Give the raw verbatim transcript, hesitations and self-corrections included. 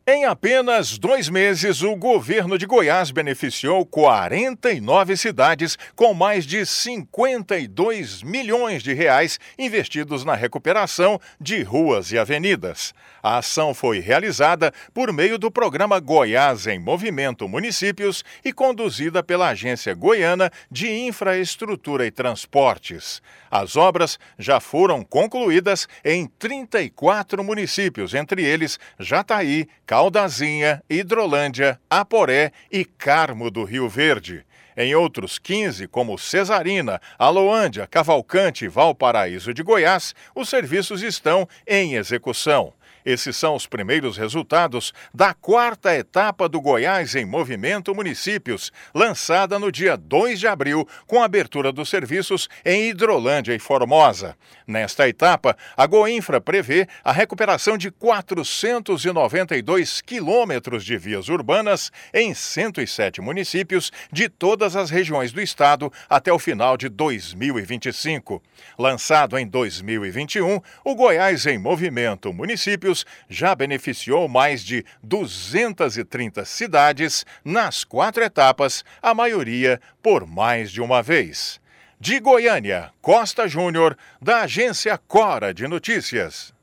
Em apenas dois meses, o governo de Goiás beneficiou quarenta e nove cidades com mais de cinquenta e dois milhões de reais investidos na recuperação de ruas e avenidas. A ação foi realizada por meio do programa Goiás em Movimento Municípios e conduzida pela Agência Goiana de Infraestrutura e Transportes. As obras já foram concluídas em trinta e quatro municípios, entre eles Jataí, Caldazinha, Hidrolândia, Aporé e Carmo do Rio Verde. Em outros quinze, como Cesarina, Aloândia, Cavalcante e Valparaíso de Goiás, os serviços estão em execução. Esses são os primeiros resultados da quarta etapa do Goiás em Movimento Municípios, lançada no dia dois de abril, com a abertura dos serviços em Hidrolândia e Formosa. Nesta etapa, a Goinfra prevê a recuperação de quatrocentos e noventa e dois quilômetros de vias urbanas em cento e sete municípios de todas as regiões do estado até o final de dois mil e vinte e cinco. Lançado em dois mil e vinte e um, o Goiás em Movimento Municípios já beneficiou mais de duzentas e trinta cidades nas quatro etapas, a maioria por mais de uma vez. De Goiânia, Costa Júnior, da agência Cora de Notícias.